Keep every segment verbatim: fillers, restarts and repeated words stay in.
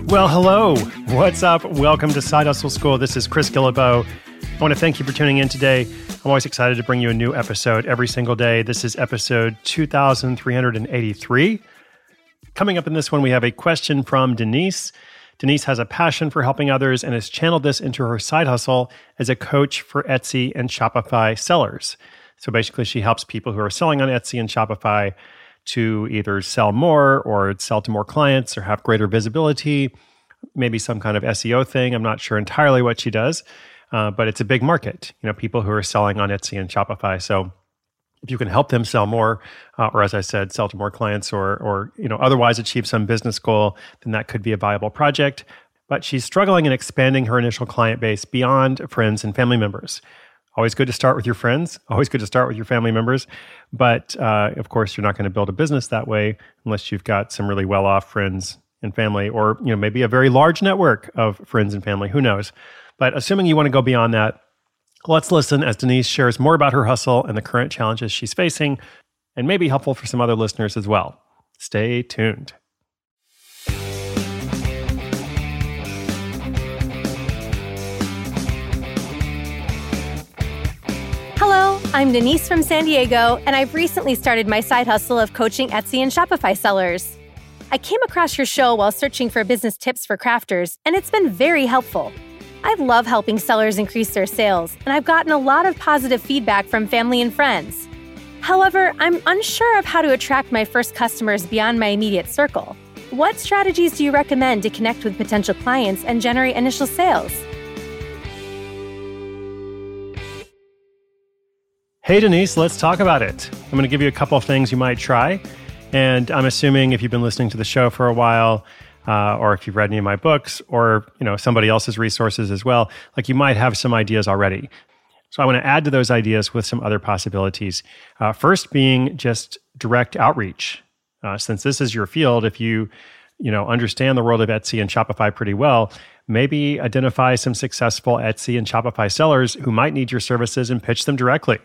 Well, hello. What's up? Welcome to Side Hustle School. This is Chris Guillebeau. I want to thank you for tuning in today. I'm always excited to bring you a new episode every single day. This is episode two thousand three hundred eighty-three. Coming up in this one, we have a question from Denise. Denise has a passion for helping others and has channeled this into her side hustle as a coach for Etsy and Shopify sellers. So basically, she helps people who are selling on Etsy and Shopify to either sell more or sell to more clients or have greater visibility, maybe some kind of S E O thing. I'm not sure entirely what she does, uh, but it's a big market, you know, people who are selling on Etsy and Shopify. So if you can help them sell more, uh, or as I said, sell to more clients or, or, you know, otherwise achieve some business goal, then that could be a viable project. But she's struggling in expanding her initial client base beyond friends and family members. Always good to start with your friends. Always good to start with your family members. But uh, of course, you're not going to build a business that way unless you've got some really well-off friends and family, or you know maybe a very large network of friends and family. Who knows? But assuming you want to go beyond that, let's listen as Denise shares more about her hustle and the current challenges she's facing, and may be helpful for some other listeners as well. Stay tuned. Hello, I'm Denise from San Diego, and I've recently started my side hustle of coaching Etsy and Shopify sellers. I came across your show while searching for business tips for crafters, and it's been very helpful. I love helping sellers increase their sales, and I've gotten a lot of positive feedback from family and friends. However, I'm unsure of how to attract my first customers beyond my immediate circle. What strategies do you recommend to connect with potential clients and generate initial sales? Hey, Denise, let's talk about it. I'm going to give you a couple of things you might try. And I'm assuming if you've been listening to the show for a while, uh, or if you've read any of my books, or you know somebody else's resources as well, like you might have some ideas already. So I want to add to those ideas with some other possibilities. Uh, first being just direct outreach. Uh, since this is your field, if you you know understand the world of Etsy and Shopify pretty well, maybe identify some successful Etsy and Shopify sellers who might need your services and pitch them directly.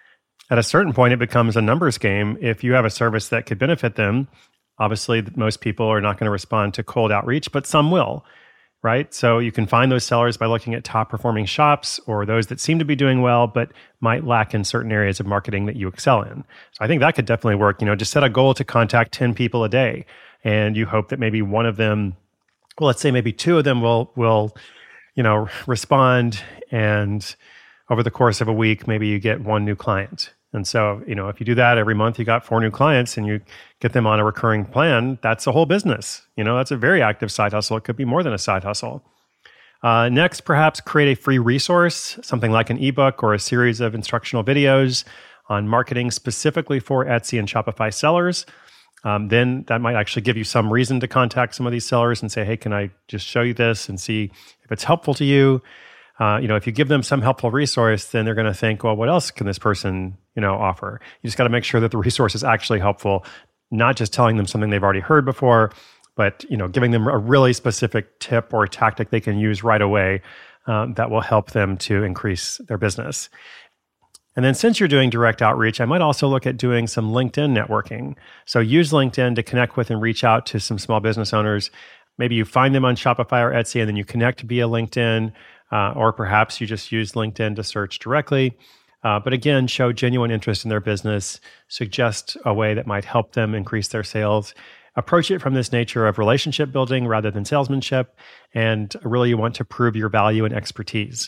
At a certain point, it becomes a numbers game. If you have a service that could benefit them, obviously most people are not going to respond to cold outreach, but some will, right? So you can find those sellers by looking at top performing shops or those that seem to be doing well, but might lack in certain areas of marketing that you excel in. So I think that could definitely work. You know, just set a goal to contact ten people a day, and you hope that maybe one of them, well, let's say maybe two of them will will, you know, respond, and over the course of a week, maybe you get one new client. And so, you know, if you do that every month, you got four new clients and you get them on a recurring plan, that's a whole business. You know, that's a very active side hustle. It could be more than a side hustle. Uh, next, perhaps create a free resource, something like an ebook or a series of instructional videos on marketing specifically for Etsy and Shopify sellers. Um, then that might actually give you some reason to contact some of these sellers and say, hey, can I just show you this and see if it's helpful to you? Uh, you know, if you give them some helpful resource, then they're going to think, well, what else can this person, you know, offer? You just got to make sure that the resource is actually helpful, not just telling them something they've already heard before, but, you know, giving them a really specific tip or tactic they can use right away um, that will help them to increase their business. And then since you're doing direct outreach, I might also look at doing some LinkedIn networking. So use LinkedIn to connect with and reach out to some small business owners. Maybe you find them on Shopify or Etsy, and then you connect via LinkedIn. Uh, or perhaps you just use LinkedIn to search directly. Uh, but again, show genuine interest in their business, suggest a way that might help them increase their sales. Approach it from this nature of relationship building rather than salesmanship, and really you want to prove your value and expertise.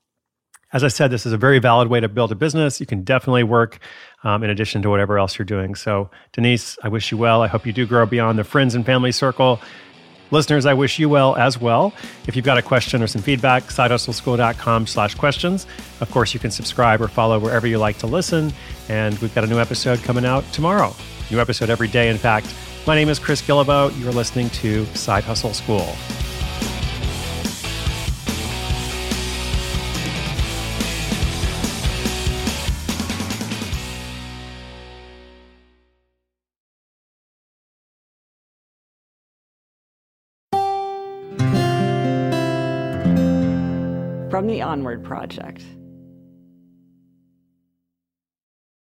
As I said, this is a very valid way to build a business. You can definitely work um, in addition to whatever else you're doing. So Denise, I wish you well. I hope you do grow beyond the friends and family circle. Listeners, I wish you well as well. If you've got a question or some feedback, sidehustleschool.com slash questions. Of course, you can subscribe or follow wherever you like to listen. And we've got a new episode coming out tomorrow. New episode every day, in fact. My name is Chris Guillebeau. You're listening to Side Hustle School. From the Onward Project.